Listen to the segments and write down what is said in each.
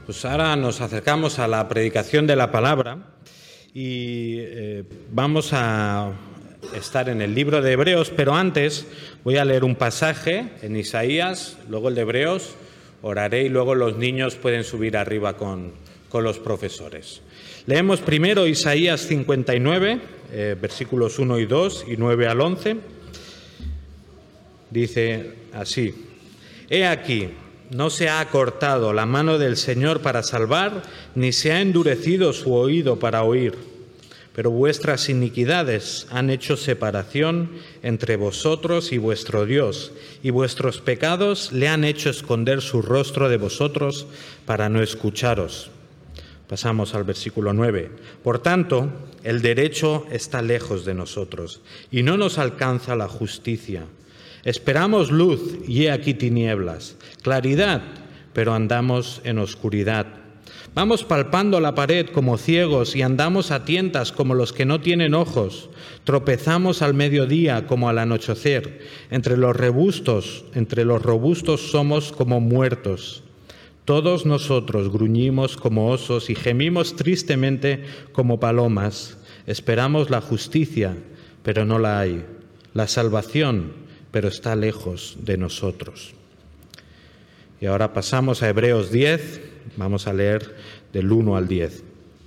Pues ahora nos acercamos a la predicación de la palabra y vamos a estar en el libro de Hebreos, pero antes voy a leer un pasaje en Isaías, luego el de Hebreos, oraré y luego los niños pueden subir arriba con los profesores. Leemos primero Isaías 59, versículos 1 y 2 y 9 al 11. Dice así: He aquí, no se ha acortado la mano del Señor para salvar, ni se ha endurecido su oído para oír. Pero vuestras iniquidades han hecho separación entre vosotros y vuestro Dios, y vuestros pecados le han hecho esconder su rostro de vosotros para no escucharos. Pasamos al versículo 9. Por tanto, el derecho está lejos de nosotros, y no nos alcanza la justicia. Esperamos luz, y he aquí tinieblas, claridad, pero andamos en oscuridad. Vamos palpando la pared como ciegos y andamos a tientas como los que no tienen ojos. Tropezamos al mediodía como al anochecer. Entre los robustos somos como muertos. Todos nosotros gruñimos como osos y gemimos tristemente como palomas. Esperamos la justicia, pero no la hay. La salvación, pero está lejos de nosotros. Y ahora pasamos a Hebreos 10, vamos a leer del 1 al 10.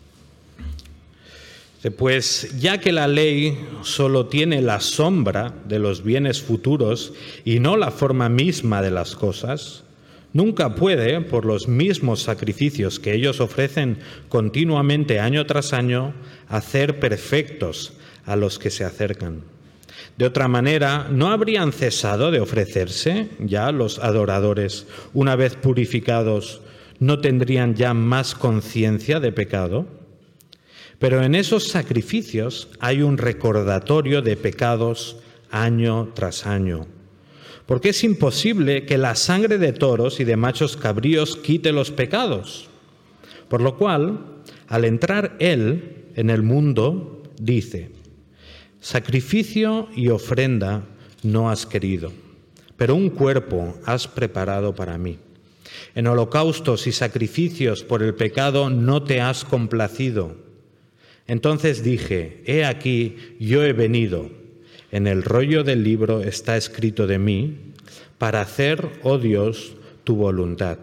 Pues ya que la ley solo tiene la sombra de los bienes futuros y no la forma misma de las cosas, nunca puede, por los mismos sacrificios que ellos ofrecen continuamente año tras año, hacer perfectos a los que se acercan. De otra manera, ¿no habrían cesado de ofrecerse ya los adoradores? Una vez purificados, ¿no tendrían ya más conciencia de pecado? Pero en esos sacrificios hay un recordatorio de pecados año tras año. Porque es imposible que la sangre de toros y de machos cabríos quite los pecados. Por lo cual, al entrar Él en el mundo, dice: sacrificio y ofrenda no has querido, pero un cuerpo has preparado para mí. En holocaustos y sacrificios por el pecado no te has complacido. Entonces dije: he aquí, yo he venido. En el rollo del libro está escrito de mí, para hacer, oh Dios, tu voluntad.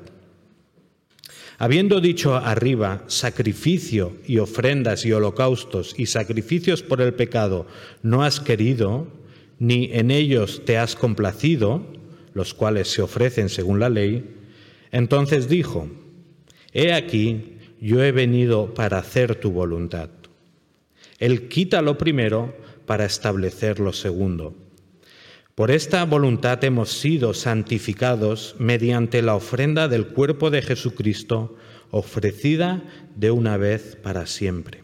Habiendo dicho arriba, sacrificio y ofrendas y holocaustos y sacrificios por el pecado no has querido, ni en ellos te has complacido, los cuales se ofrecen según la ley, entonces dijo: he aquí, yo he venido para hacer tu voluntad. Él quita lo primero para establecer lo segundo. Por esta voluntad hemos sido santificados mediante la ofrenda del cuerpo de Jesucristo, ofrecida de una vez para siempre.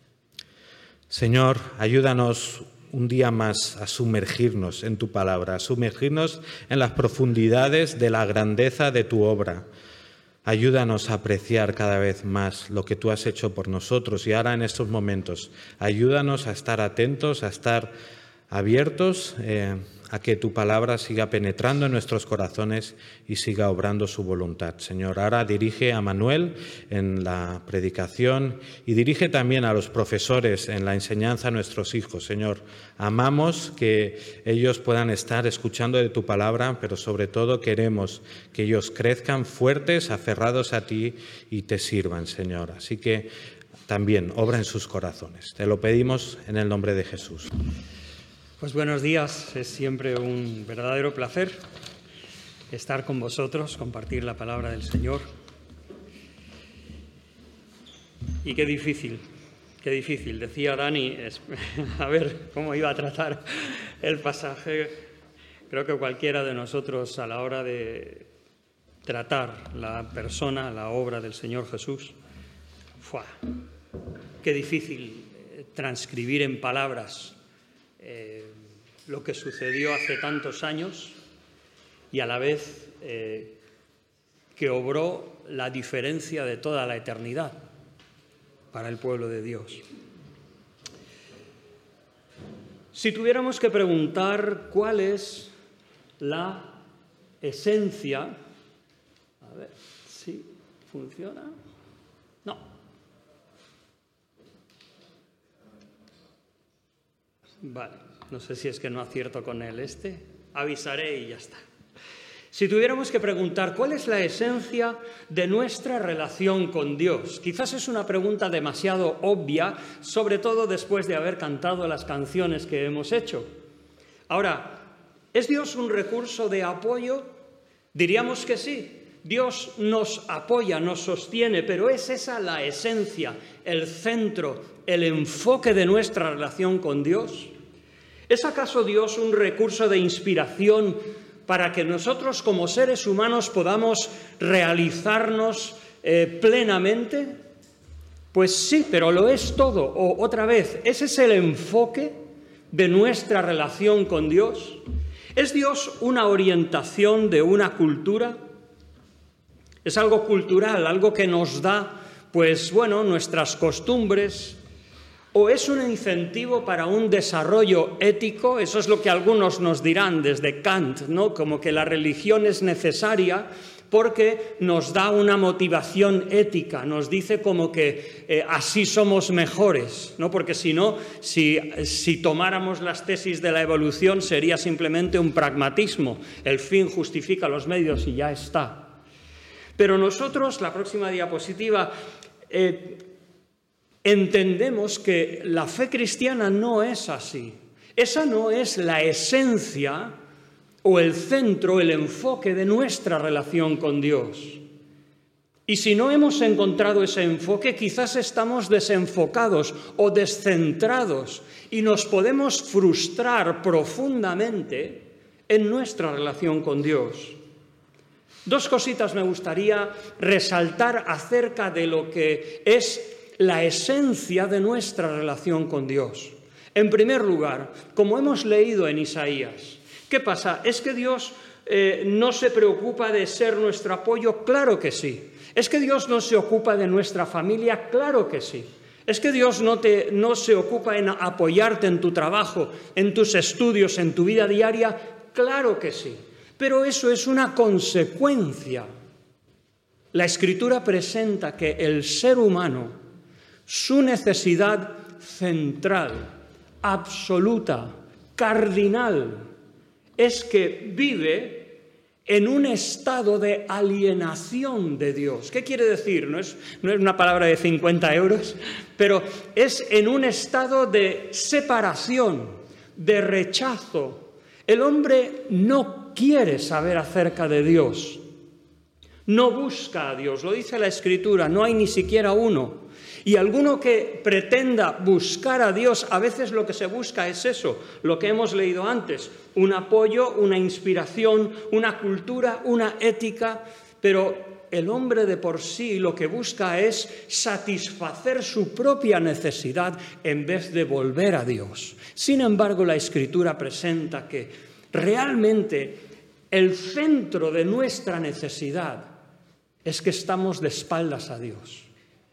Señor, ayúdanos un día más a sumergirnos en tu palabra, a sumergirnos en las profundidades de la grandeza de tu obra. Ayúdanos a apreciar cada vez más lo que tú has hecho por nosotros y ahora en estos momentos. Ayúdanos a estar atentos, a estar abiertos a que tu palabra siga penetrando en nuestros corazones y siga obrando su voluntad. Señor, ahora dirige a Manuel en la predicación y dirige también a los profesores en la enseñanza a nuestros hijos. Señor, amamos que ellos puedan estar escuchando de tu palabra, pero sobre todo queremos que ellos crezcan fuertes, aferrados a ti y te sirvan, Señor. Así que también obra en sus corazones. Te lo pedimos en el nombre de Jesús. Pues buenos días, es siempre un verdadero placer estar con vosotros, compartir la palabra del Señor. Y qué difícil, decía Dani, a ver cómo iba a tratar el pasaje. Creo que cualquiera de nosotros a la hora de tratar la persona, la obra del Señor Jesús, qué difícil transcribir en palabras lo que sucedió hace tantos años y a la vez que obró la diferencia de toda la eternidad para el pueblo de Dios. Si tuviéramos que preguntar cuál es la esencia, ¿Funciona? No. Vale, no sé si es que no acierto con él avisaré y ya está. Si tuviéramos que preguntar cuál es la esencia de nuestra relación con Dios, quizás es una pregunta demasiado obvia, sobre todo después de haber cantado las canciones que hemos hecho. Ahora, ¿es Dios un recurso de apoyo? Diríamos que sí. Dios nos apoya, nos sostiene, pero ¿es esa la esencia, el centro, el enfoque de nuestra relación con Dios? ¿Es acaso Dios un recurso de inspiración para que nosotros como seres humanos podamos realizarnos plenamente? Pues sí, pero lo es todo. O otra vez, ¿ese es el enfoque de nuestra relación con Dios? ¿Es Dios una orientación de una cultura? ¿Es algo cultural, algo que nos da, pues bueno, nuestras costumbres? ¿O es un incentivo para un desarrollo ético? Eso es lo que algunos nos dirán desde Kant, ¿no? Como que la religión es necesaria porque nos da una motivación ética, nos dice como que así somos mejores, ¿no? Porque si no, si tomáramos las tesis de la evolución sería simplemente un pragmatismo, el fin justifica los medios y ya está. Pero nosotros, la próxima diapositiva, entendemos que la fe cristiana no es así. Esa no es la esencia o el centro, el enfoque de nuestra relación con Dios. Y si no hemos encontrado ese enfoque, quizás estamos desenfocados o descentrados y nos podemos frustrar profundamente en nuestra relación con Dios. Dos cositas me gustaría resaltar acerca de lo que es la esencia de nuestra relación con Dios. En primer lugar, como hemos leído en Isaías, ¿qué pasa? ¿Es que Dios no se preocupa de ser nuestro apoyo? Claro que sí. ¿Es que Dios no se ocupa de nuestra familia? Claro que sí. ¿Es que Dios no se ocupa en apoyarte en tu trabajo, en tus estudios, en tu vida diaria? Claro que sí. Pero eso es una consecuencia. La Escritura presenta que el ser humano, su necesidad central, absoluta, cardinal, es que vive en un estado de alienación de Dios. ¿Qué quiere decir? No es una palabra de 50 euros, pero es en un estado de separación, de rechazo. El hombre no quiere saber acerca de Dios, no busca a Dios, lo dice la Escritura, no hay ni siquiera uno. Y alguno que pretenda buscar a Dios, a veces lo que se busca es eso, lo que hemos leído antes, un apoyo, una inspiración, una cultura, una ética, pero el hombre de por sí lo que busca es satisfacer su propia necesidad en vez de volver a Dios. Sin embargo, la Escritura presenta que realmente el centro de nuestra necesidad es que estamos de espaldas a Dios.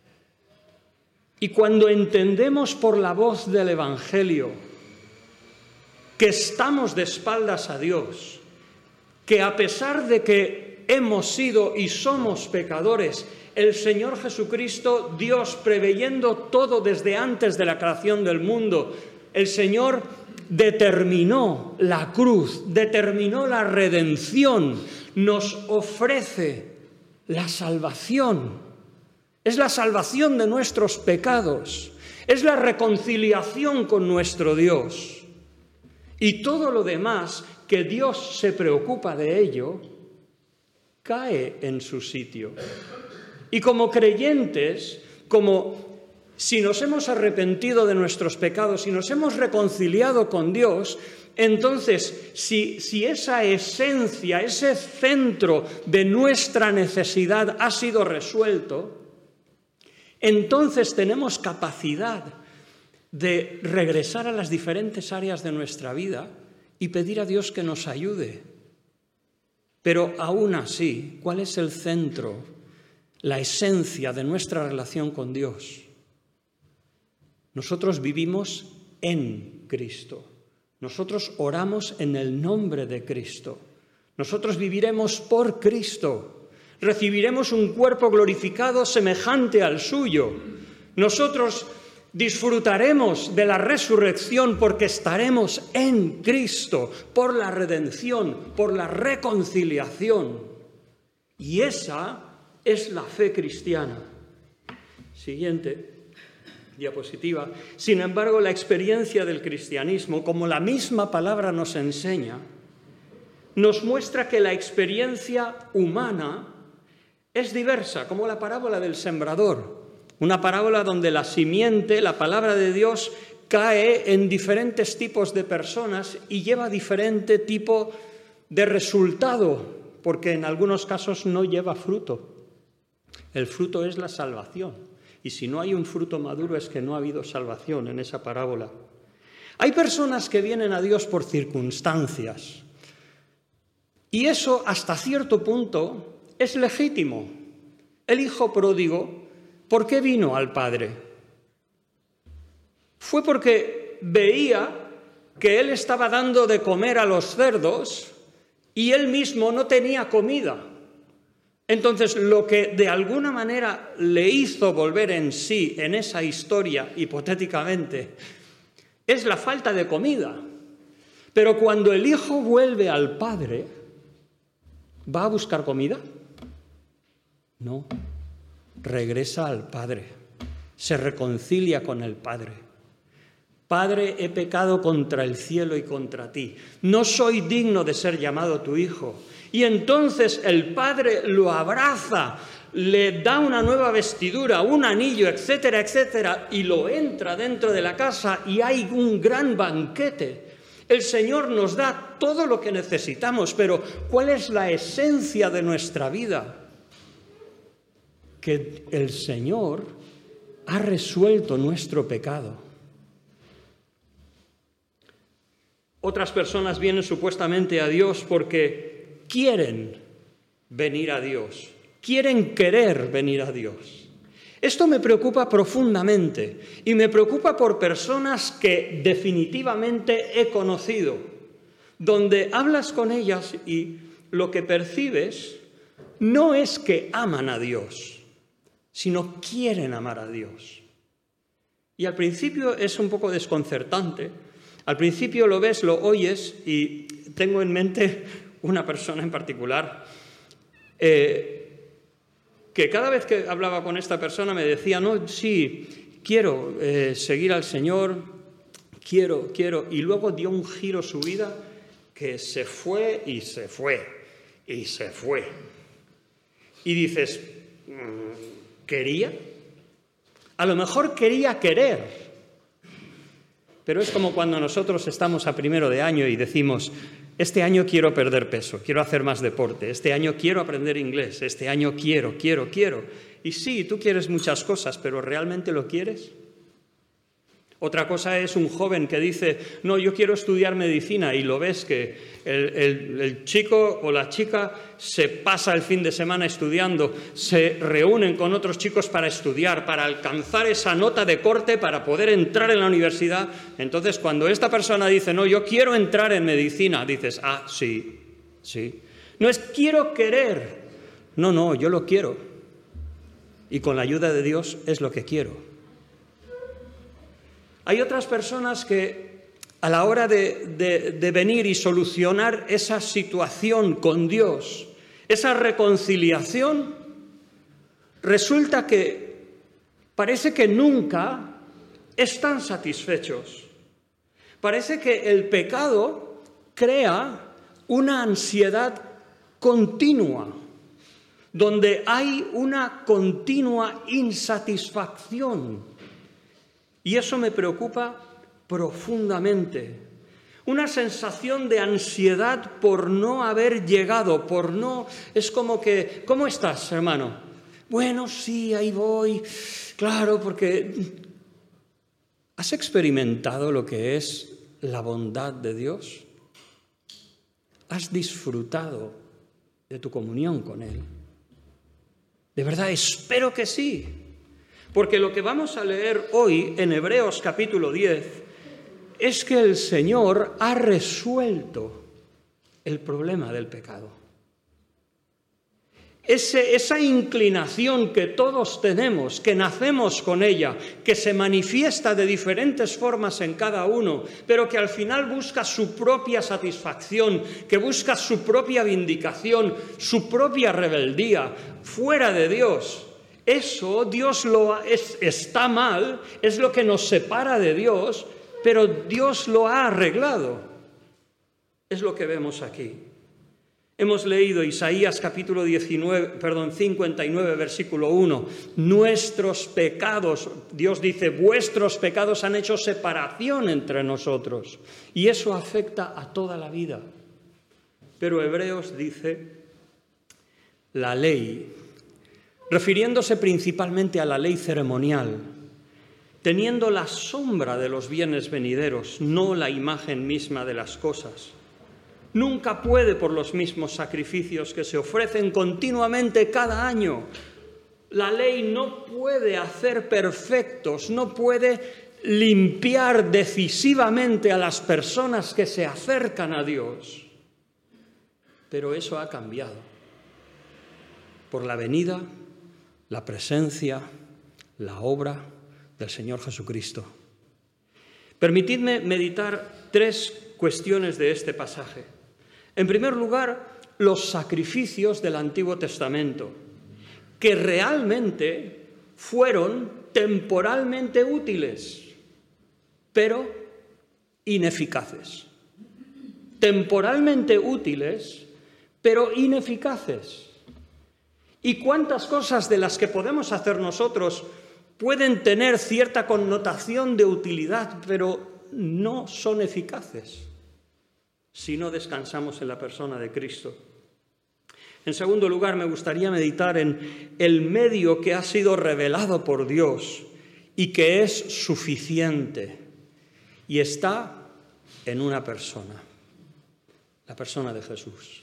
Y cuando entendemos por la voz del Evangelio que estamos de espaldas a Dios, que a pesar de que hemos sido y somos pecadores, el Señor Jesucristo, Dios preveyendo todo desde antes de la creación del mundo, el Señor determinó la cruz, determinó la redención, nos ofrece la salvación. Es la salvación de nuestros pecados, es la reconciliación con nuestro Dios. Y todo lo demás, que Dios se preocupa de ello, cae en su sitio. Y como creyentes, como si nos hemos arrepentido de nuestros pecados, si nos hemos reconciliado con Dios, entonces, si esa esencia, ese centro de nuestra necesidad ha sido resuelto, entonces tenemos capacidad de regresar a las diferentes áreas de nuestra vida y pedir a Dios que nos ayude. Pero aún así, ¿cuál es el centro, la esencia de nuestra relación con Dios? Nosotros vivimos en Cristo. Nosotros oramos en el nombre de Cristo. Nosotros viviremos por Cristo. Recibiremos un cuerpo glorificado semejante al suyo. Nosotros disfrutaremos de la resurrección porque estaremos en Cristo, por la redención, por la reconciliación. Y esa es la fe cristiana. Siguiente diapositiva. Sin embargo, la experiencia del cristianismo, como la misma palabra nos enseña, nos muestra que la experiencia humana es diversa, como la parábola del sembrador. Una parábola donde la simiente, la palabra de Dios, cae en diferentes tipos de personas y lleva diferente tipo de resultado, porque en algunos casos no lleva fruto. El fruto es la salvación. Y si no hay un fruto maduro es que no ha habido salvación en esa parábola. Hay personas que vienen a Dios por circunstancias. Y eso, hasta cierto punto, es legítimo. El hijo pródigo, ¿por qué vino al padre? Fue porque veía que él estaba dando de comer a los cerdos y él mismo no tenía comida. Entonces, lo que de alguna manera le hizo volver en sí en esa historia, hipotéticamente, es la falta de comida. Pero cuando el hijo vuelve al padre, ¿va a buscar comida? No, regresa al Padre, se reconcilia con el Padre. Padre, he pecado contra el cielo y contra ti. No soy digno de ser llamado tu hijo. Y entonces el Padre lo abraza, le da una nueva vestidura, un anillo, etcétera, etcétera, y lo entra dentro de la casa y hay un gran banquete. El Señor nos da todo lo que necesitamos, pero ¿cuál es la esencia de nuestra vida? Que el Señor ha resuelto nuestro pecado. Otras personas vienen supuestamente a Dios porque quieren venir a Dios, quieren querer venir a Dios. Esto me preocupa profundamente y me preocupa por personas que definitivamente he conocido, donde hablas con ellas y lo que percibes no es que aman a Dios, sino quieren amar a Dios. Y al principio es un poco desconcertante. Al principio lo ves, lo oyes, y tengo en mente una persona en particular que cada vez que hablaba con esta persona me decía, no, sí, quiero seguir al Señor, quiero, y luego dio un giro su vida que se fue y se fue, y se fue. Y dices, ¿quería? A lo mejor quería querer, pero es como cuando nosotros estamos a primero de año y decimos, este año quiero perder peso, quiero hacer más deporte, este año quiero aprender inglés, este año quiero. Y sí, tú quieres muchas cosas, pero ¿realmente lo quieres? Otra cosa es un joven que dice, no, yo quiero estudiar medicina, y lo ves que el chico o la chica se pasa el fin de semana estudiando, se reúnen con otros chicos para estudiar, para alcanzar esa nota de corte para poder entrar en la universidad. Entonces, cuando esta persona dice, no, yo quiero entrar en medicina, dices, ah, sí. No es quiero querer, no, yo lo quiero. Y con la ayuda de Dios es lo que quiero. Hay otras personas que a la hora de venir y solucionar esa situación con Dios, esa reconciliación, resulta que parece que nunca están satisfechos. Parece que el pecado crea una ansiedad continua, donde hay una continua insatisfacción. Y eso me preocupa profundamente. Una sensación de ansiedad por no haber llegado, por no... Es como que, ¿cómo estás, hermano? Bueno, sí, ahí voy. Claro, porque... ¿Has experimentado lo que es la bondad de Dios? ¿Has disfrutado de tu comunión con Él? De verdad, espero que sí. Porque lo que vamos a leer hoy en Hebreos capítulo 10 es que el Señor ha resuelto el problema del pecado. esa inclinación que todos tenemos, que nacemos con ella, que se manifiesta de diferentes formas en cada uno, pero que al final busca su propia satisfacción, que busca su propia vindicación, su propia rebeldía, fuera de Dios. Eso está mal, es lo que nos separa de Dios, pero Dios lo ha arreglado. Es lo que vemos aquí. Hemos leído Isaías capítulo 59, versículo 1. Nuestros pecados, Dios dice, vuestros pecados han hecho separación entre nosotros. Y eso afecta a toda la vida. Pero Hebreos dice, la ley, refiriéndose principalmente a la ley ceremonial, teniendo la sombra de los bienes venideros, no la imagen misma de las cosas. Nunca puede, por los mismos sacrificios que se ofrecen continuamente cada año. La ley no puede hacer perfectos, no puede limpiar decisivamente a las personas que se acercan a Dios. Pero eso ha cambiado por la venida, la presencia, la obra del Señor Jesucristo. Permitidme meditar 3 cuestiones de este pasaje. En primer lugar, los sacrificios del Antiguo Testamento, que realmente fueron temporalmente útiles, pero ineficaces. Temporalmente útiles, pero ineficaces. ¿Y cuántas cosas de las que podemos hacer nosotros pueden tener cierta connotación de utilidad, pero no son eficaces si no descansamos en la persona de Cristo? En segundo lugar, me gustaría meditar en el medio que ha sido revelado por Dios y que es suficiente y está en una persona, la persona de Jesús.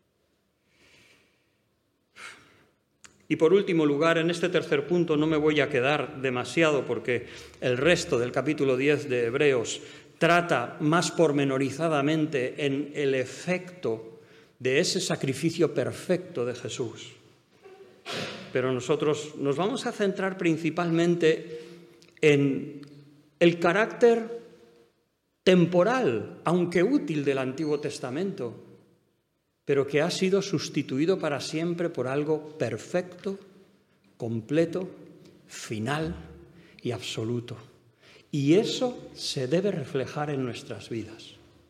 Y por último lugar, en este tercer punto no me voy a quedar demasiado porque el resto del capítulo 10 de Hebreos trata más pormenorizadamente en el efecto de ese sacrificio perfecto de Jesús. Pero nosotros nos vamos a centrar principalmente en el carácter temporal, aunque útil, del Antiguo Testamento, pero que ha sido sustituido para siempre por algo perfecto, completo, final y absoluto. Y eso se debe reflejar en nuestras vidas.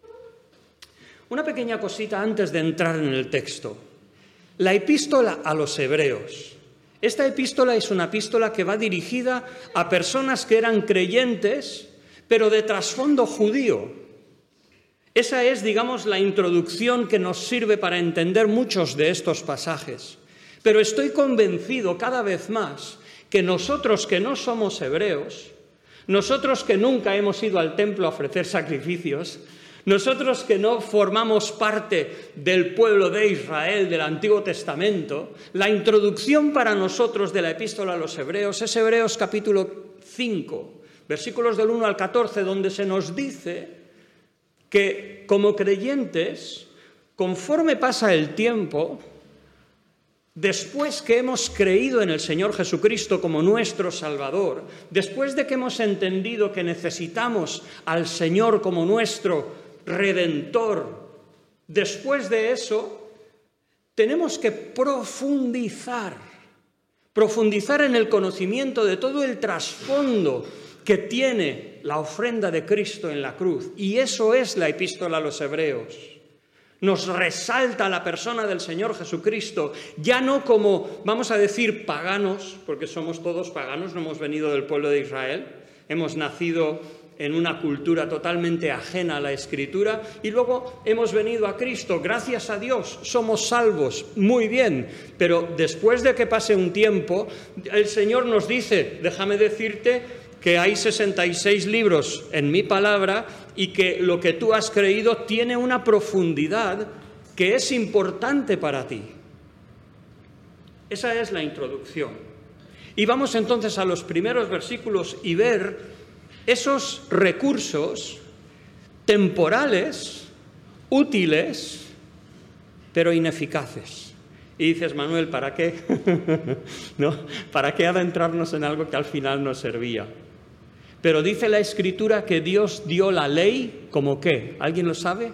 Una pequeña cosita antes de entrar en el texto. La epístola a los Hebreos. Esta epístola es una epístola que va dirigida a personas que eran creyentes, pero de trasfondo judío. Esa es, digamos, la introducción que nos sirve para entender muchos de estos pasajes. Pero estoy convencido cada vez más que nosotros que no somos hebreos, nosotros que nunca hemos ido al templo a ofrecer sacrificios, nosotros que no formamos parte del pueblo de Israel del Antiguo Testamento, la introducción para nosotros de la epístola a los Hebreos es Hebreos capítulo 5, versículos del 1 al 14, donde se nos dice que como creyentes, conforme pasa el tiempo, después que hemos creído en el Señor Jesucristo como nuestro Salvador, después de que hemos entendido que necesitamos al Señor como nuestro Redentor, después de eso, tenemos que profundizar en el conocimiento de todo el trasfondo que tiene la ofrenda de Cristo en la cruz. Y eso es la epístola a los Hebreos. Nos resalta la persona del Señor Jesucristo, ya no como, vamos a decir, paganos, porque somos todos paganos, no hemos venido del pueblo de Israel, hemos nacido en una cultura totalmente ajena a la Escritura y luego hemos venido a Cristo, gracias a Dios, somos salvos, muy bien, pero después de que pase un tiempo, el Señor nos dice, déjame decirte que hay 66 libros en mi palabra y que lo que tú has creído tiene una profundidad que es importante para ti. Esa es la introducción. Y vamos entonces a los primeros versículos y ver esos recursos temporales, útiles, pero ineficaces. Y dices, Manuel, ¿para qué? ¿No? ¿Para qué adentrarnos en algo que al final no servía? Pero dice la Escritura que Dios dio la ley, ¿como qué? ¿Alguien lo sabe?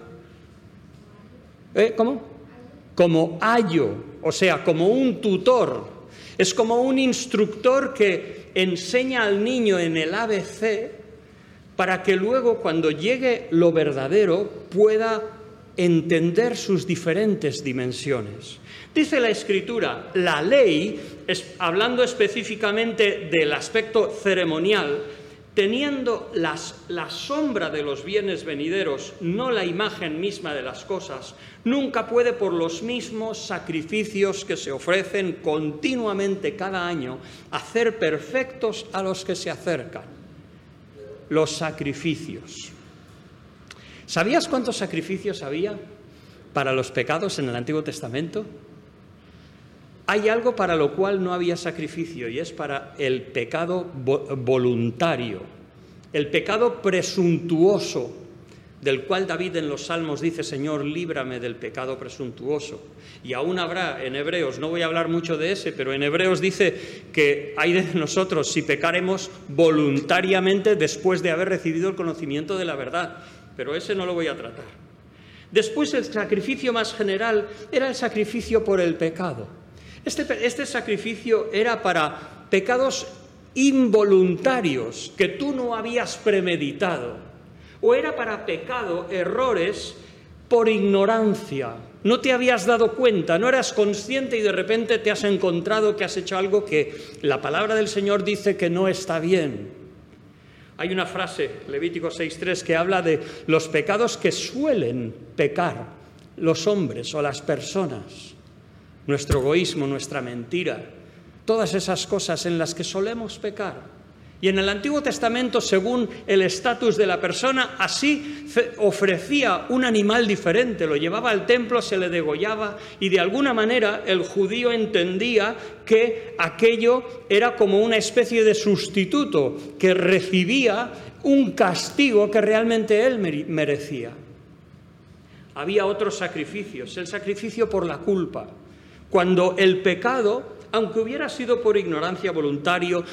¿Cómo? Como ayo, o sea, como un tutor. Es como un instructor que enseña al niño en el ABC para que luego, cuando llegue lo verdadero, pueda entender sus diferentes dimensiones. Dice la Escritura, la ley, hablando específicamente del aspecto ceremonial, teniendo la sombra de los bienes venideros, no la imagen misma de las cosas, nunca puede por los mismos sacrificios que se ofrecen continuamente cada año hacer perfectos a los que se acercan. Los sacrificios. ¿Sabías cuántos sacrificios había para los pecados en el Antiguo Testamento? Hay algo para lo cual no había sacrificio y es para el pecado voluntario, el pecado presuntuoso, del cual David en los Salmos dice, Señor, líbrame del pecado presuntuoso. Y aún habrá en Hebreos, no voy a hablar mucho de ese, pero en Hebreos dice que hay de nosotros si pecaremos voluntariamente después de haber recibido el conocimiento de la verdad, pero ese no lo voy a tratar. Después el sacrificio más general era el sacrificio por el pecado. Este sacrificio era para pecados involuntarios que tú no habías premeditado, o era para pecado, errores por ignorancia. No te habías dado cuenta, no eras consciente y de repente te has encontrado que has hecho algo que la palabra del Señor dice que no está bien. Hay una frase, Levítico 6:3, que habla de los pecados que suelen pecar los hombres o las personas. Nuestro egoísmo, nuestra mentira, todas esas cosas en las que solemos pecar. Y en el Antiguo Testamento, según el estatus de la persona, así ofrecía un animal diferente, lo llevaba al templo, se le degollaba y de alguna manera el judío entendía que aquello era como una especie de sustituto que recibía un castigo que realmente él merecía. Había otros sacrificios, el sacrificio por la culpa. Cuando el pecado, aunque hubiera sido por ignorancia, voluntario,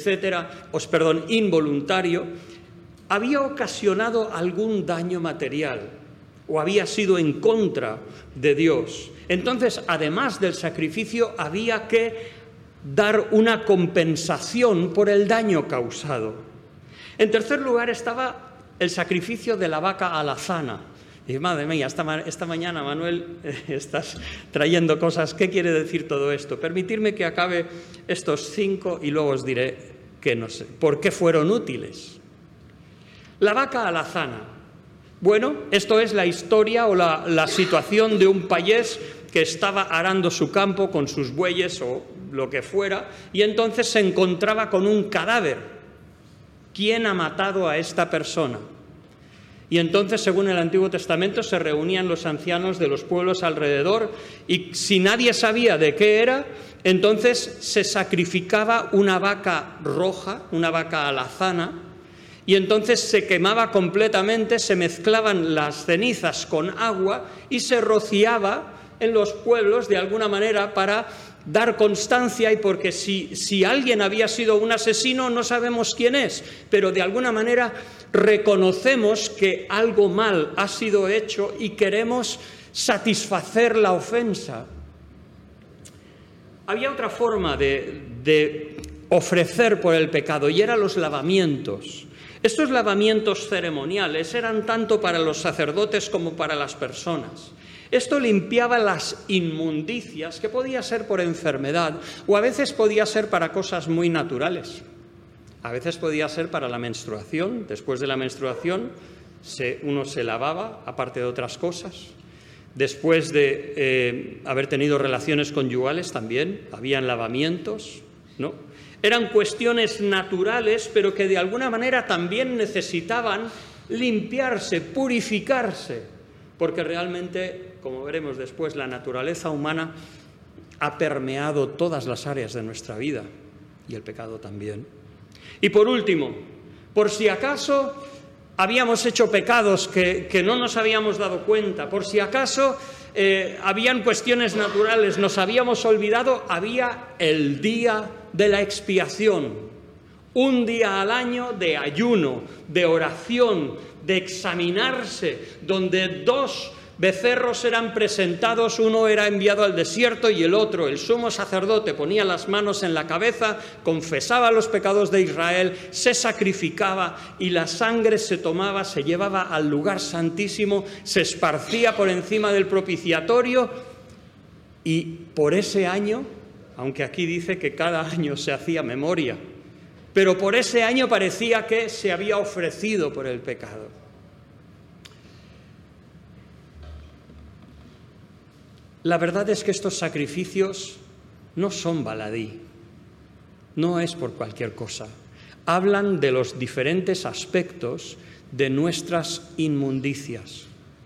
involuntario, había ocasionado algún daño material o había sido en contra de Dios. Entonces, además del sacrificio, había que dar una compensación por el daño causado. En tercer lugar estaba el sacrificio de la vaca alazana. Y madre mía, esta mañana, Manuel, estás trayendo cosas. ¿Qué quiere decir todo esto? Permitidme que acabe estos 5 y luego os diré que no sé por qué fueron útiles. La vaca alazana. Bueno, esto es la historia o la situación de un payés que estaba arando su campo con sus bueyes o lo que fuera y entonces se encontraba con un cadáver. ¿Quién ha matado a esta persona? Y entonces, según el Antiguo Testamento, se reunían los ancianos de los pueblos alrededor y si nadie sabía de qué era, entonces se sacrificaba una vaca roja, una vaca alazana, y entonces se quemaba completamente, se mezclaban las cenizas con agua y se rociaba en los pueblos de alguna manera para dar constancia y porque si alguien había sido un asesino no sabemos quién es, pero de alguna manera reconocemos que algo mal ha sido hecho y queremos satisfacer la ofensa. Había otra forma de ofrecer por el pecado y eran los lavamientos. Estos lavamientos ceremoniales eran tanto para los sacerdotes como para las personas. Esto limpiaba las inmundicias, que podía ser por enfermedad o a veces podía ser para cosas muy naturales. A veces podía ser para la menstruación. Después de la menstruación uno se lavaba, aparte de otras cosas. Después de haber tenido relaciones conyugales también habían lavamientos, ¿no? Eran cuestiones naturales, pero que de alguna manera también necesitaban limpiarse, purificarse, porque realmente, como veremos después, la naturaleza humana ha permeado todas las áreas de nuestra vida y el pecado también. Y por último, por si acaso habíamos hecho pecados que no nos habíamos dado cuenta, por si acaso habían cuestiones naturales, nos habíamos olvidado, había el día de la expiación. Un día al año de ayuno, de oración, de examinarse, donde 2 becerros eran presentados, uno era enviado al desierto y el otro, el sumo sacerdote, ponía las manos en la cabeza, confesaba los pecados de Israel, se sacrificaba y la sangre se tomaba, se llevaba al lugar santísimo, se esparcía por encima del propiciatorio y por ese año, aunque aquí dice que cada año se hacía memoria, pero por ese año parecía que se había ofrecido por el pecado. La verdad es que estos sacrificios no son baladí, no es por cualquier cosa. Hablan de los diferentes aspectos de nuestras inmundicias.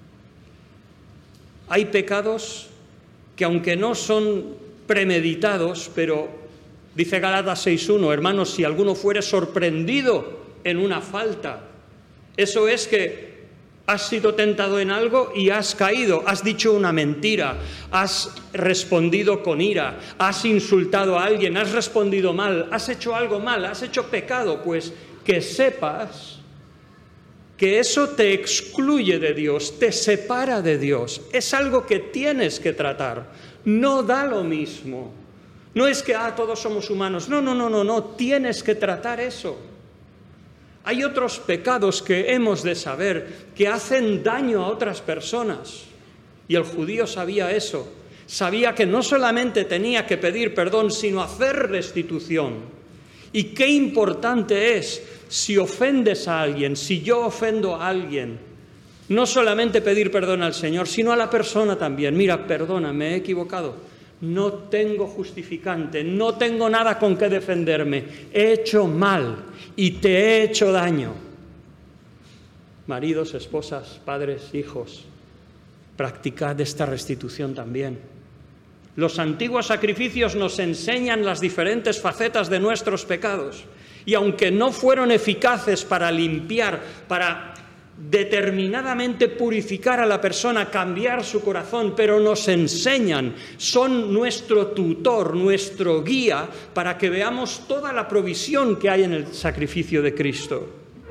Hay pecados que, aunque no son premeditados, pero dice Gálatas 6:1, hermanos, si alguno fuere sorprendido en una falta, eso es que has sido tentado en algo y has caído, has dicho una mentira, has respondido con ira, has insultado a alguien, has respondido mal, has hecho algo mal, has hecho pecado, pues que sepas que eso te excluye de Dios, te separa de Dios, es algo que tienes que tratar, no da lo mismo. No es que todos somos humanos, no, tienes que tratar eso. Hay otros pecados que hemos de saber que hacen daño a otras personas. Y el judío sabía eso. Sabía que no solamente tenía que pedir perdón, sino hacer restitución. Y qué importante es, si ofendes a alguien, si yo ofendo a alguien, no solamente pedir perdón al Señor, sino a la persona también. Mira, perdona, me he equivocado. No tengo justificante, no tengo nada con qué defenderme. He hecho mal y te he hecho daño. Maridos, esposas, padres, hijos, practicad esta restitución también. Los antiguos sacrificios nos enseñan las diferentes facetas de nuestros pecados. Y aunque no fueron eficaces para limpiar, para determinadamente purificar a la persona, cambiar su corazón, pero nos enseñan, son nuestro tutor, nuestro guía, para que veamos toda la provisión que hay en el sacrificio de Cristo.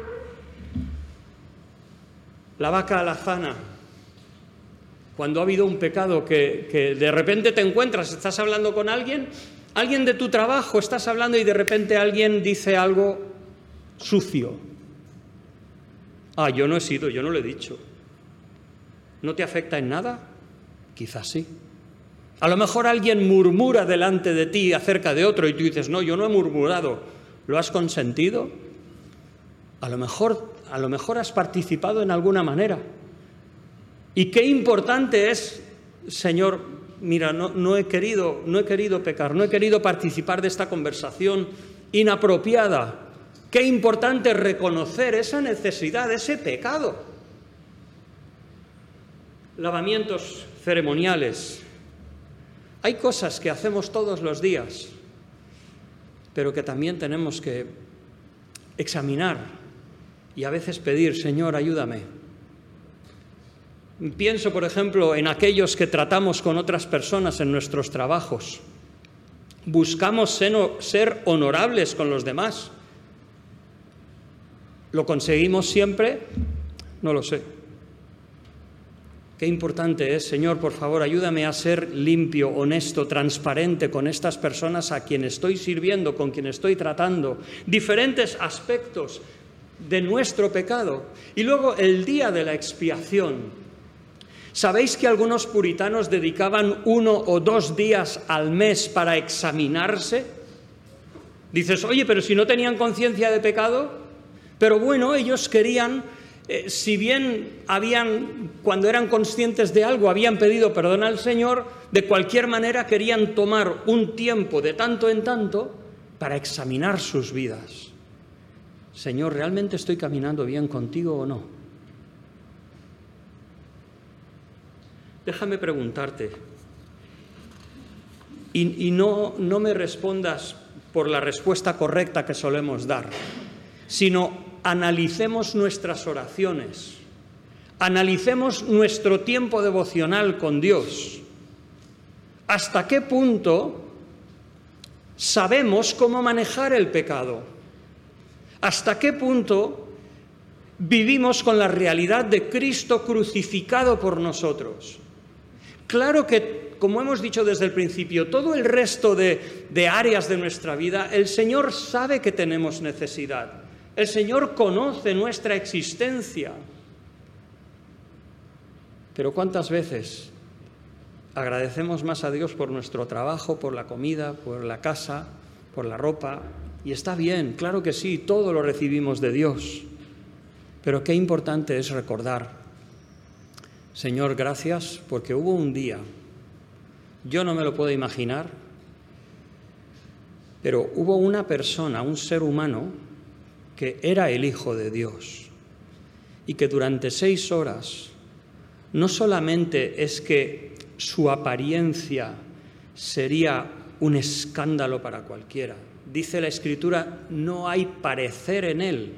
La vaca alazana, cuando ha habido un pecado que de repente te encuentras, estás hablando con alguien de tu trabajo, estás hablando y de repente alguien dice algo sucio. Yo no he sido, yo no lo he dicho. ¿No te afecta en nada? Quizás sí. A lo mejor alguien murmura delante de ti acerca de otro y tú dices, no, yo no he murmurado. ¿Lo has consentido? A lo mejor has participado en alguna manera. Y qué importante es, Señor, mira, no he querido pecar, no he querido participar de esta conversación inapropiada. Qué importante reconocer esa necesidad, ese pecado. Lavamientos ceremoniales. Hay cosas que hacemos todos los días, pero que también tenemos que examinar y a veces pedir, Señor, ayúdame. Pienso, por ejemplo, en aquellos que tratamos con otras personas en nuestros trabajos. Buscamos ser honorables con los demás. ¿Lo conseguimos siempre? No lo sé. Qué importante es, Señor, por favor, ayúdame a ser limpio, honesto, transparente con estas personas a quien estoy sirviendo, con quien estoy tratando. Diferentes aspectos de nuestro pecado. Y luego el día de la expiación. ¿Sabéis que algunos puritanos dedicaban 1 o 2 días al mes para examinarse? Dices, oye, pero si no tenían conciencia de pecado. Pero bueno, ellos querían, si bien cuando eran conscientes de algo, habían pedido perdón al Señor, de cualquier manera querían tomar un tiempo de tanto en tanto para examinar sus vidas. Señor, ¿realmente estoy caminando bien contigo o no? Déjame preguntarte, y no me respondas por la respuesta correcta que solemos dar, sino analicemos nuestras oraciones, analicemos nuestro tiempo devocional con Dios. ¿Hasta qué punto sabemos cómo manejar el pecado? ¿Hasta qué punto vivimos con la realidad de Cristo crucificado por nosotros? Claro que, como hemos dicho desde el principio, todo el resto de áreas de nuestra vida, el Señor sabe que tenemos necesidad. El Señor conoce nuestra existencia. Pero ¿cuántas veces agradecemos más a Dios por nuestro trabajo, por la comida, por la casa, por la ropa? Y está bien, claro que sí, todo lo recibimos de Dios. Pero qué importante es recordar, Señor, gracias porque hubo un día, yo no me lo puedo imaginar, pero hubo una persona, un ser humano, que era el Hijo de Dios y que durante 6 horas no solamente es que su apariencia sería un escándalo para cualquiera, dice la Escritura, no hay parecer en él,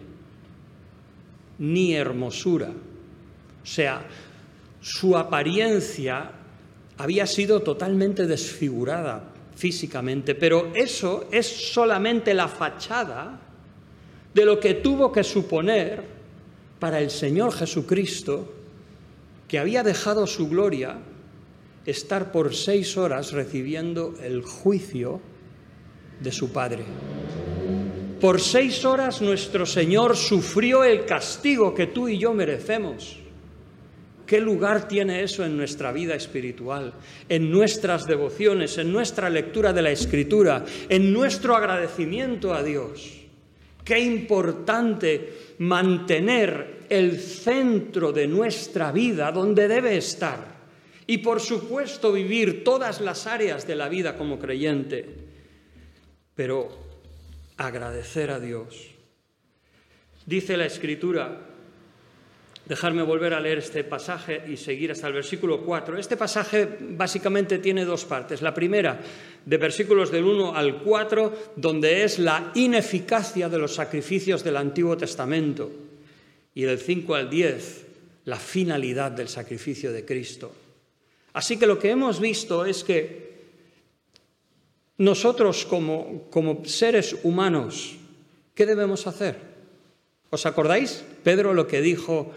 ni hermosura. O sea, su apariencia había sido totalmente desfigurada físicamente, pero eso es solamente la fachada de lo que tuvo que suponer para el Señor Jesucristo, que había dejado su gloria, estar por 6 horas recibiendo el juicio de su Padre. Por 6 horas nuestro Señor sufrió el castigo que tú y yo merecemos. ¿Qué lugar tiene eso en nuestra vida espiritual, en nuestras devociones, en nuestra lectura de la Escritura, en nuestro agradecimiento a Dios? Qué importante mantener el centro de nuestra vida donde debe estar. Y por supuesto vivir todas las áreas de la vida como creyente, pero agradecer a Dios. Dice la Escritura, dejadme volver a leer este pasaje y seguir hasta el versículo 4. Este pasaje básicamente tiene 2 partes. La primera, de versículos del 1 al 4, donde es la ineficacia de los sacrificios del Antiguo Testamento. Y del 5 al 10, la finalidad del sacrificio de Cristo. Así que lo que hemos visto es que nosotros como seres humanos, ¿qué debemos hacer? ¿Os acordáis? Pedro lo que dijo,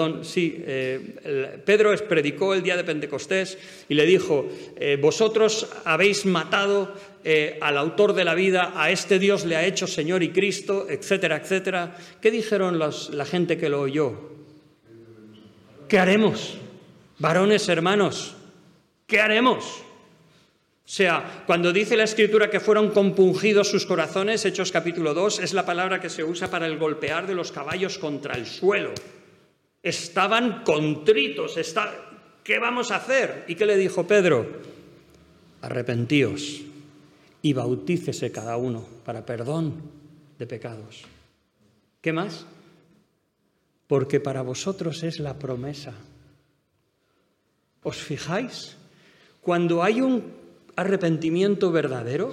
Pedro predicó el día de Pentecostés y le dijo, vosotros habéis matado al autor de la vida, a este Dios le ha hecho Señor y Cristo, etcétera, etcétera. ¿Qué dijeron la gente que lo oyó? ¿Qué haremos? Varones, hermanos, ¿qué haremos? O sea, cuando dice la Escritura que fueron compungidos sus corazones, Hechos capítulo 2, es la palabra que se usa para el golpear de los caballos contra el suelo. Estaban contritos, ¿qué vamos a hacer? ¿Y qué le dijo Pedro? Arrepentíos y bautícese cada uno para perdón de pecados. ¿Qué más? Porque para vosotros es la promesa. ¿Os fijáis? Cuando hay un arrepentimiento verdadero,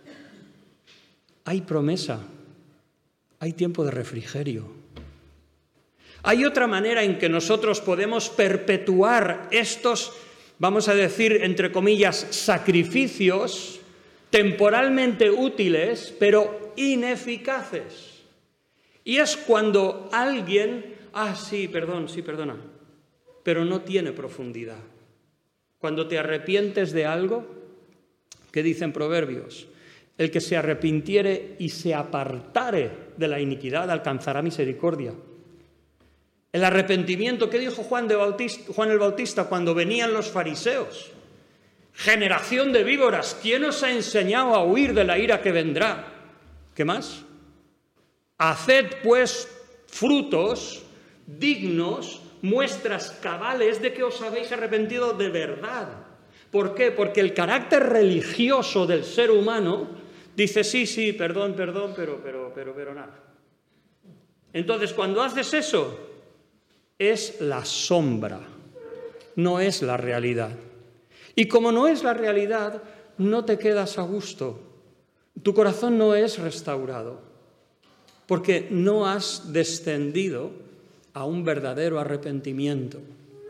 hay promesa, hay tiempo de refrigerio. Hay otra manera en que nosotros podemos perpetuar estos, vamos a decir, entre comillas, sacrificios temporalmente útiles, pero ineficaces. Y es cuando alguien, perdona, pero no tiene profundidad. Cuando te arrepientes de algo, ¿qué dicen Proverbios? El que se arrepintiere y se apartare de la iniquidad alcanzará misericordia. El arrepentimiento, ¿qué dijo Juan el Bautista cuando venían los fariseos? Generación de víboras, ¿quién os ha enseñado a huir de la ira que vendrá? ¿Qué más? Haced pues frutos dignos, muestras cabales de que os habéis arrepentido de verdad. ¿Por qué? Porque el carácter religioso del ser humano dice sí, perdón, pero nada. Entonces, cuando haces eso, es la sombra, no es la realidad. Y como no es la realidad, no te quedas a gusto. Tu corazón no es restaurado, porque no has descendido a un verdadero arrepentimiento.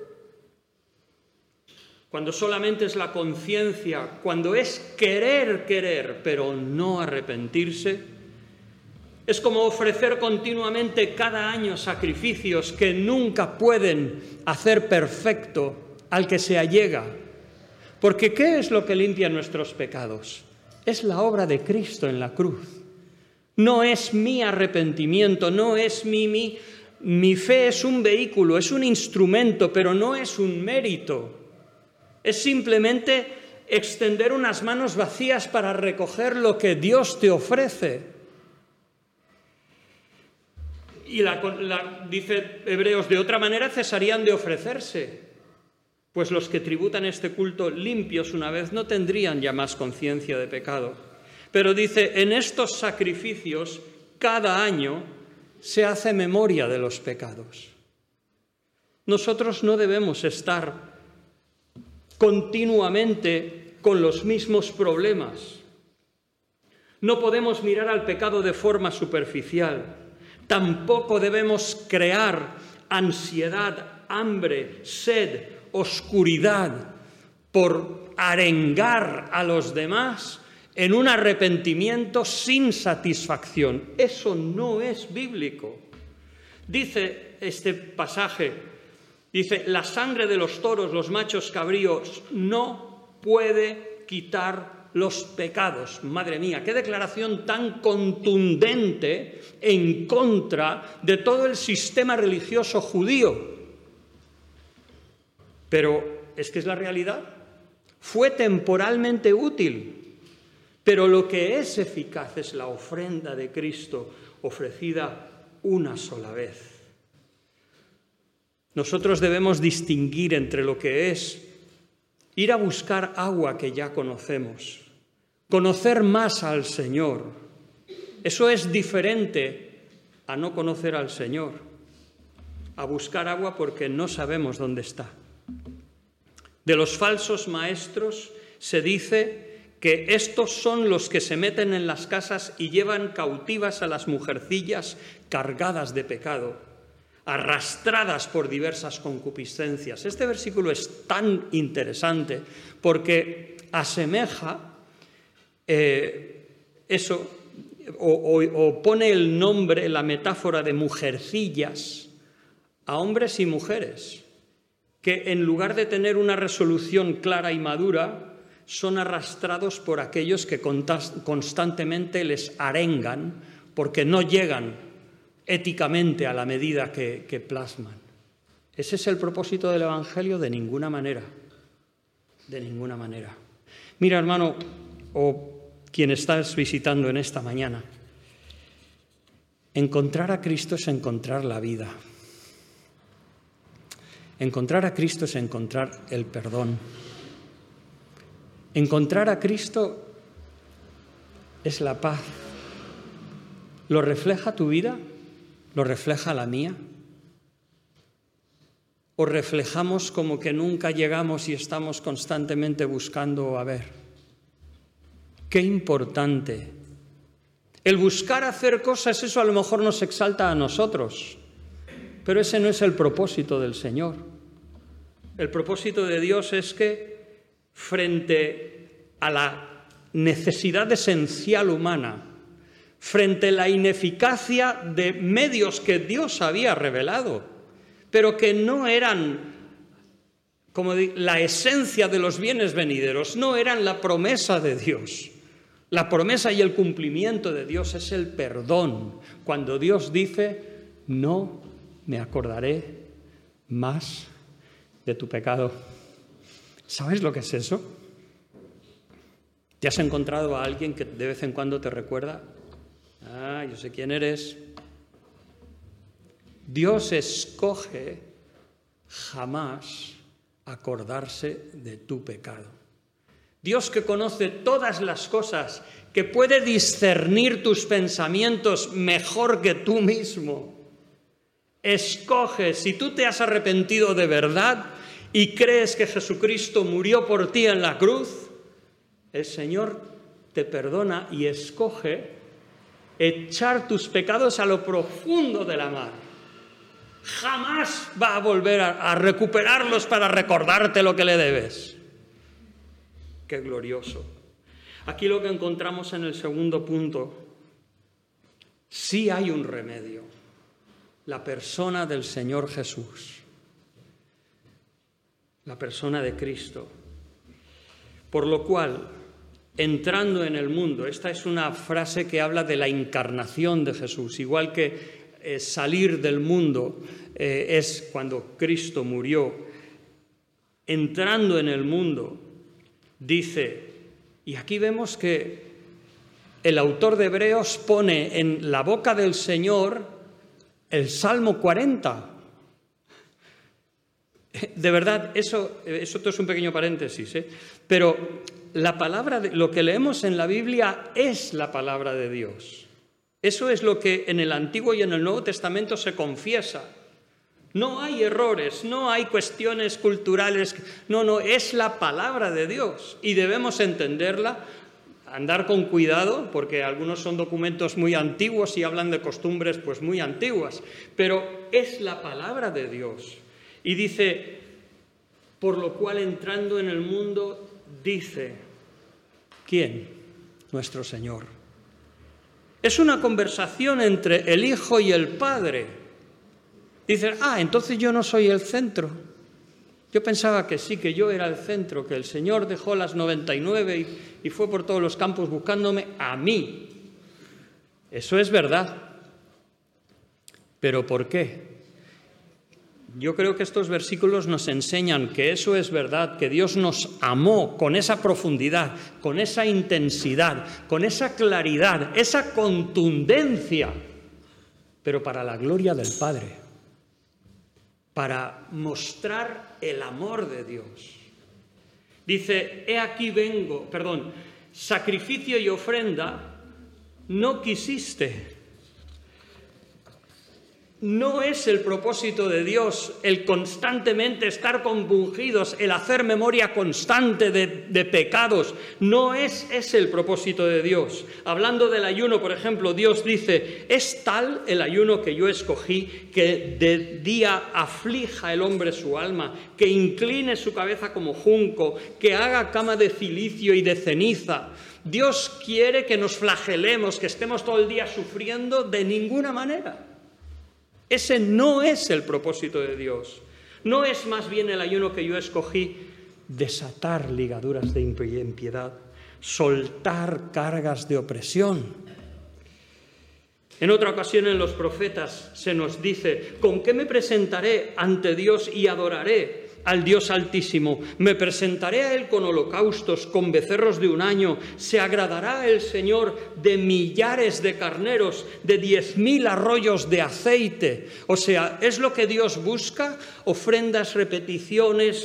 Cuando solamente es la conciencia, cuando es querer, pero no arrepentirse, es como ofrecer continuamente cada año sacrificios que nunca pueden hacer perfecto al que se allega. Porque ¿qué es lo que limpia nuestros pecados? Es la obra de Cristo en la cruz. No es mi arrepentimiento, no es mi fe es un vehículo, es un instrumento, pero no es un mérito. Es simplemente extender unas manos vacías para recoger lo que Dios te ofrece. Y dice Hebreos, de otra manera cesarían de ofrecerse, pues los que tributan este culto limpios una vez no tendrían ya más conciencia de pecado. Pero dice, en estos sacrificios cada año se hace memoria de los pecados. Nosotros no debemos estar continuamente con los mismos problemas. No podemos mirar al pecado de forma superficial. Tampoco debemos crear ansiedad, hambre, sed, oscuridad por arengar a los demás en un arrepentimiento sin satisfacción. Eso no es bíblico. Dice este pasaje, dice, la sangre de los toros, los machos cabríos, no puede quitar los pecados. Madre mía, qué declaración tan contundente en contra de todo el sistema religioso judío. Pero es que es la realidad. Fue temporalmente útil, pero lo que es eficaz es la ofrenda de Cristo ofrecida una sola vez. Nosotros debemos distinguir entre lo que es ir a buscar agua que ya conocemos, conocer más al Señor. Eso es diferente a no conocer al Señor, a buscar agua porque no sabemos dónde está. De los falsos maestros se dice que estos son los que se meten en las casas y llevan cautivas a las mujercillas cargadas de pecado, arrastradas por diversas concupiscencias. Este versículo es tan interesante porque asemeja eso, o pone el nombre, la metáfora de mujercillas a hombres y mujeres que en lugar de tener una resolución clara y madura, son arrastrados por aquellos que constantemente les arengan porque no llegan éticamente a la medida que plasman. ¿Ese es el propósito del Evangelio? De ninguna manera. De ninguna manera. Mira, hermano, o quien estás visitando en esta mañana, encontrar a Cristo es encontrar la vida. Encontrar a Cristo es encontrar el perdón. Encontrar a Cristo es la paz. ¿Lo refleja tu vida? ¿Lo refleja la mía? ¿O reflejamos como que nunca llegamos y estamos constantemente buscando a ver? Qué importante. El buscar hacer cosas, eso a lo mejor nos exalta a nosotros, pero ese no es el propósito del Señor. El propósito de Dios es que frente a la necesidad esencial humana, frente a la ineficacia de medios que Dios había revelado, pero que no eran como la esencia de los bienes venideros, no eran la promesa de Dios. La promesa y el cumplimiento de Dios es el perdón. Cuando Dios dice, no me acordaré más de tu pecado. ¿Sabes lo que es eso? ¿Te has encontrado a alguien que de vez en cuando te recuerda? Ah, yo sé quién eres. Dios escoge jamás acordarse de tu pecado. Dios, que conoce todas las cosas, que puede discernir tus pensamientos mejor que tú mismo, escoge, si tú te has arrepentido de verdad y crees que Jesucristo murió por ti en la cruz, el Señor te perdona y escoge echar tus pecados a lo profundo de la mar. Jamás va a volver a recuperarlos para recordarte lo que le debes. ¡Qué glorioso! Aquí lo que encontramos en el segundo punto, sí hay un remedio, la persona del Señor Jesús, la persona de Cristo. Por lo cual, entrando en el mundo, esta es una frase que habla de la encarnación de Jesús, igual que salir del mundo es cuando Cristo murió. Entrando en el mundo, dice, y aquí vemos que el autor de Hebreos pone en la boca del Señor el Salmo 40. De verdad, eso es un pequeño paréntesis, pero la palabra, lo que leemos en la Biblia es la palabra de Dios. Eso es lo que en el Antiguo y en el Nuevo Testamento se confiesa. No hay errores, no hay cuestiones culturales, no, es la palabra de Dios y debemos entenderla, andar con cuidado, porque algunos son documentos muy antiguos y hablan de costumbres pues muy antiguas, pero es la palabra de Dios. Y dice, por lo cual entrando en el mundo, dice, ¿quién? Nuestro Señor. Es una conversación entre el Hijo y el Padre. Dicen, entonces yo no soy el centro. Yo pensaba que sí, que yo era el centro, que el Señor dejó las 99 y fue por todos los campos buscándome a mí. Eso es verdad. ¿Pero por qué? Yo creo que estos versículos nos enseñan que eso es verdad, que Dios nos amó con esa profundidad, con esa intensidad, con esa claridad, esa contundencia, pero para la gloria del Padre, para mostrar el amor de Dios. Dice, sacrificio y ofrenda no quisiste. No es el propósito de Dios el constantemente estar compungidos, el hacer memoria constante de pecados. No es ese el propósito de Dios. Hablando del ayuno, por ejemplo, Dios dice, es tal el ayuno que yo escogí que de día aflija el hombre su alma, que incline su cabeza como junco, que haga cama de cilicio y de ceniza. Dios quiere que nos flagelemos, que estemos todo el día sufriendo de ninguna manera. Ese no es el propósito de Dios. No es más bien el ayuno que yo escogí, desatar ligaduras de impiedad, soltar cargas de opresión. En otra ocasión en los profetas se nos dice, ¿con qué me presentaré ante Dios y adoraré al Dios Altísimo? Me presentaré a Él con holocaustos, con becerros de un año. Se agradará el Señor de millares de carneros, de 10.000 arroyos de aceite. O sea, ¿es lo que Dios busca? Ofrendas, repeticiones.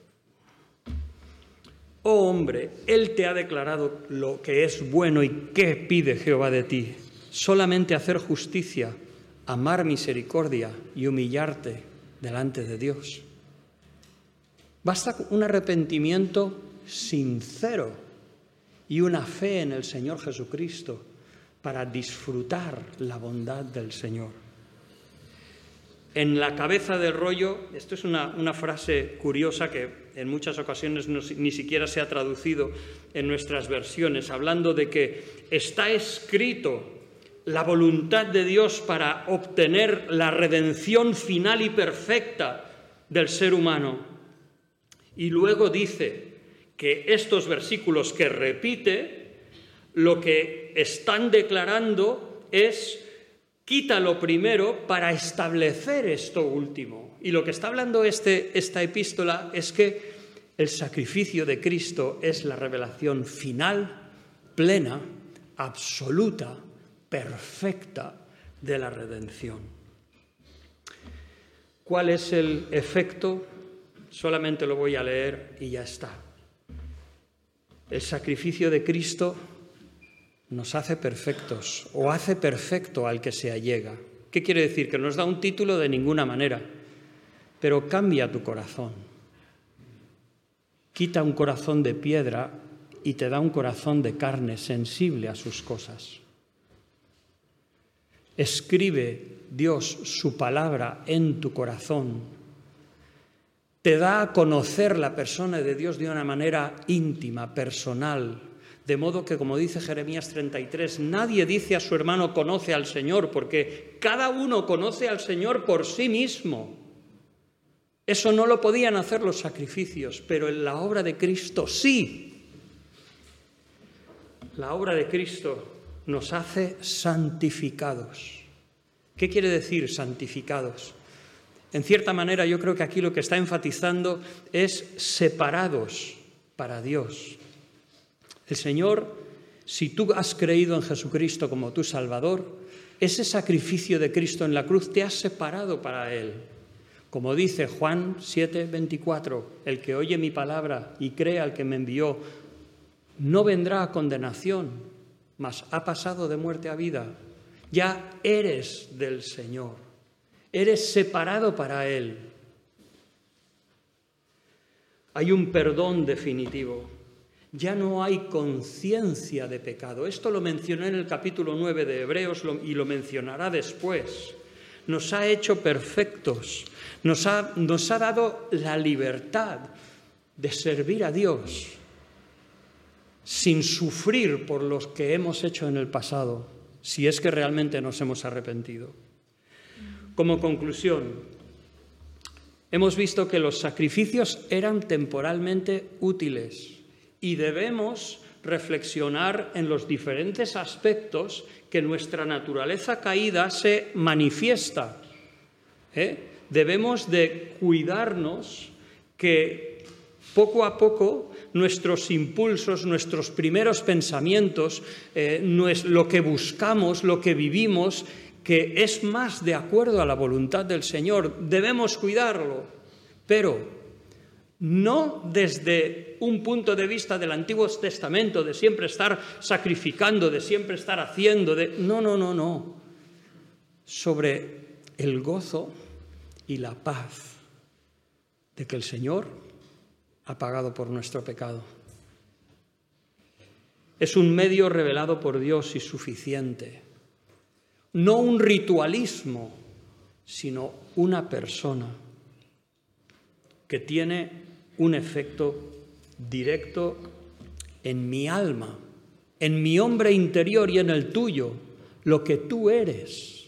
Oh hombre, Él te ha declarado lo que es bueno y qué pide Jehová de ti. Solamente hacer justicia, amar misericordia y humillarte delante de Dios. Basta un arrepentimiento sincero y una fe en el Señor Jesucristo para disfrutar la bondad del Señor. En la cabeza del rollo, esto es una frase curiosa que en muchas ocasiones ni siquiera se ha traducido en nuestras versiones, hablando de que está escrito la voluntad de Dios para obtener la redención final y perfecta del ser humano. Y luego dice que estos versículos que repite, lo que están declarando es, quita lo primero para establecer esto último. Y lo que está hablando esta epístola es que el sacrificio de Cristo es la revelación final, plena, absoluta, perfecta de la redención. ¿Cuál es el efecto? Solamente lo voy a leer y ya está. El sacrificio de Cristo nos hace perfectos o hace perfecto al que se allega. ¿Qué quiere decir? Que no nos da un título de ninguna manera, pero cambia tu corazón. Quita un corazón de piedra y te da un corazón de carne sensible a sus cosas. Escribe Dios su palabra en tu corazón, te da a conocer la persona de Dios de una manera íntima, personal, de modo que, como dice Jeremías 33, nadie dice a su hermano conoce al Señor, porque cada uno conoce al Señor por sí mismo. Eso no lo podían hacer los sacrificios, pero en la obra de Cristo sí. La obra de Cristo nos hace santificados. ¿Qué quiere decir santificados? En cierta manera, yo creo que aquí lo que está enfatizando es separados para Dios. El Señor, si tú has creído en Jesucristo como tu Salvador, ese sacrificio de Cristo en la cruz te ha separado para Él. Como dice Juan 7:24, el que oye mi palabra y cree al que me envió, no vendrá a condenación, mas ha pasado de muerte a vida. Ya eres del Señor, eres separado para Él. Hay un perdón definitivo. Ya no hay conciencia de pecado. Esto lo mencionó en el capítulo 9 de Hebreos y lo mencionará después. Nos ha hecho perfectos, nos ha dado la libertad de servir a Dios sin sufrir por los que hemos hecho en el pasado, si es que realmente nos hemos arrepentido. Como conclusión, hemos visto que los sacrificios eran temporalmente útiles y debemos reflexionar en los diferentes aspectos que nuestra naturaleza caída se manifiesta. Debemos de cuidarnos que poco a poco nuestros impulsos, nuestros primeros pensamientos, lo que buscamos, lo que vivimos, que es más de acuerdo a la voluntad del Señor, debemos cuidarlo, pero no desde un punto de vista del Antiguo Testamento, de siempre estar sacrificando, de siempre estar haciendo, no. Sobre el gozo y la paz de que el Señor ha pagado por nuestro pecado. Es un medio revelado por Dios y suficiente. No un ritualismo, sino una persona que tiene un efecto directo en mi alma, en mi hombre interior y en el tuyo, lo que tú eres.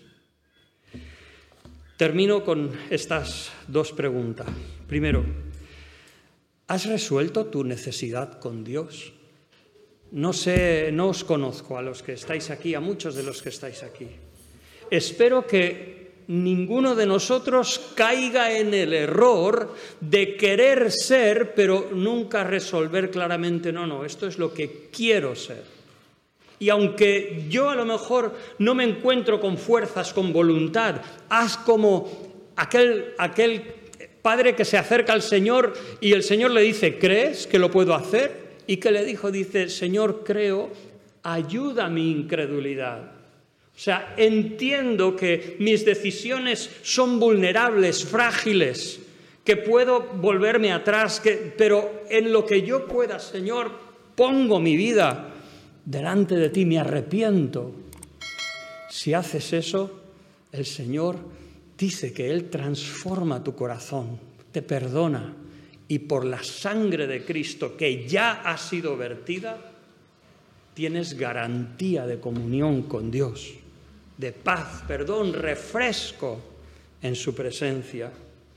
Termino con estas dos preguntas. Primero, ¿has resuelto tu necesidad con Dios? No os conozco a los que estáis aquí, a muchos de los que estáis aquí. Espero que ninguno de nosotros caiga en el error de querer ser, pero nunca resolver claramente, no, esto es lo que quiero ser. Y aunque yo a lo mejor no me encuentro con fuerzas, con voluntad, haz como aquel padre que se acerca al Señor y el Señor le dice, ¿crees que lo puedo hacer? ¿Y qué le dijo? Dice, Señor, creo, ayuda a mi incredulidad. O sea, entiendo que mis decisiones son vulnerables, frágiles, que puedo volverme atrás, pero en lo que yo pueda, Señor, pongo mi vida delante de ti, me arrepiento. Si haces eso, el Señor dice que Él transforma tu corazón, te perdona, y por la sangre de Cristo que ya ha sido vertida, tienes garantía de comunión con Dios, de paz, perdón, refresco en su presencia.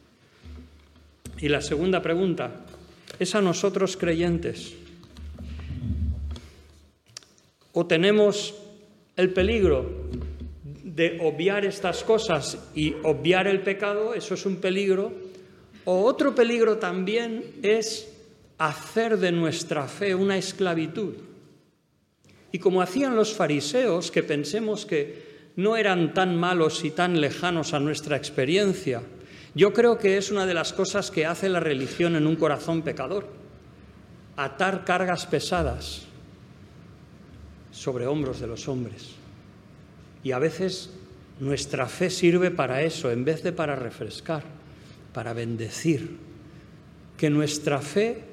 Y la segunda pregunta es a nosotros creyentes. ¿O tenemos el peligro de obviar estas cosas y obviar el pecado? Eso es un peligro. O otro peligro también es hacer de nuestra fe una esclavitud. Y como hacían los fariseos, que pensemos que no eran tan malos y tan lejanos a nuestra experiencia, yo creo que es una de las cosas que hace la religión en un corazón pecador. Atar cargas pesadas sobre hombros de los hombres. Y a veces nuestra fe sirve para eso, en vez de para refrescar, para bendecir. Que nuestra fe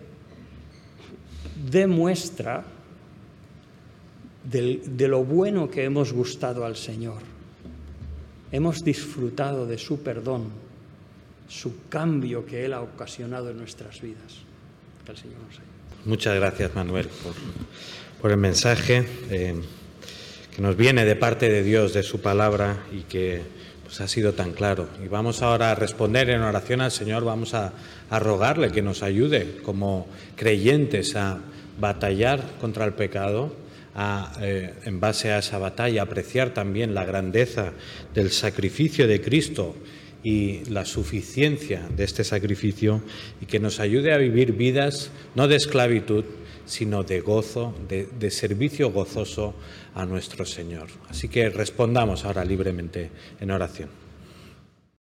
demuestra de lo bueno que hemos gustado al Señor. hemos disfrutado de su perdón, su cambio que Él ha ocasionado en nuestras vidas. Que el Señor nos ayude. Muchas gracias, Manuel, por el mensaje que nos viene de parte de Dios, de su palabra, y que pues ha sido tan claro. Y vamos ahora a responder en oración al Señor, vamos a rogarle que nos ayude como creyentes a batallar contra el pecado, en base a esa batalla, apreciar también la grandeza del sacrificio de Cristo y la suficiencia de este sacrificio, y que nos ayude a vivir vidas no de esclavitud, sino de gozo, de servicio gozoso a nuestro Señor. Así que respondamos ahora libremente en oración.